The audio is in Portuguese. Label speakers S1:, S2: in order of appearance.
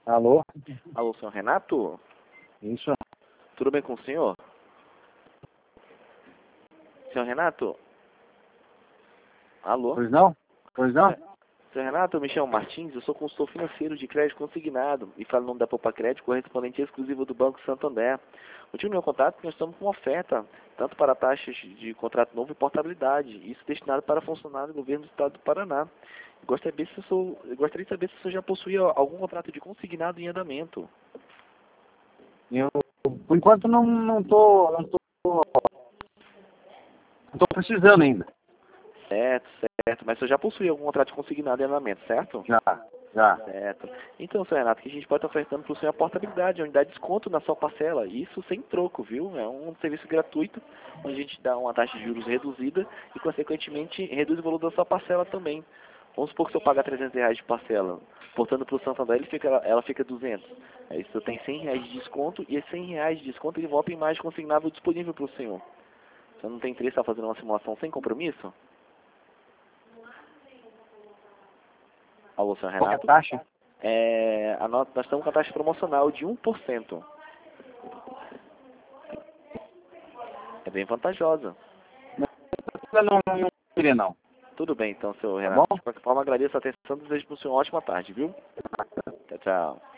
S1: Alô?
S2: Alô, senhor Renato?
S1: Isso.
S2: Tudo bem com o senhor? Senhor Renato? Alô?
S1: Pois não? Pois não?
S2: Senhor Renato, eu me chamo Martins, eu sou consultor financeiro de crédito consignado e falo em nome da Poupa Crédito, correspondente exclusivo do Banco Santander. O motivo do meu contato é que nós estamos com uma oferta, tanto para taxas de contrato novo e portabilidade, isso destinado para funcionários do governo do estado do Paraná. Eu gostaria de saber se o senhor já possuía algum contrato de consignado em andamento.
S1: Eu, por enquanto, não tô precisando ainda.
S2: Certo, certo. Mas o senhor já possui algum contrato de consignado em andamento, certo?
S1: Já.
S2: Certo. Então, senhor Renato, que a gente pode estar ofertando para o senhor a portabilidade, a unidade de desconto na sua parcela. Isso sem troco, viu? É um serviço gratuito, onde a gente dá uma taxa de juros reduzida e, consequentemente, reduz o valor da sua parcela também. Vamos supor que o senhor paga R$ 300 de parcela. Portando para o Santander, ela fica 200. Aí o senhor tem R$ 100 de desconto e esses R$ 100 de desconto ele volta em mais consignável disponível para o senhor. O senhor não tem interesse em estar fazendo uma simulação sem compromisso? Alô, senhor
S1: Qual que é a
S2: Renato?
S1: taxa?
S2: Nós estamos com a taxa promocional de 1%. É bem vantajosa.
S1: Não queria, não.
S2: Tudo bem, então, senhor
S1: Tá
S2: Renato.
S1: bom?
S2: De qualquer forma, agradeço a atenção e desejo para o senhor uma ótima tarde, viu? Tchau, tchau.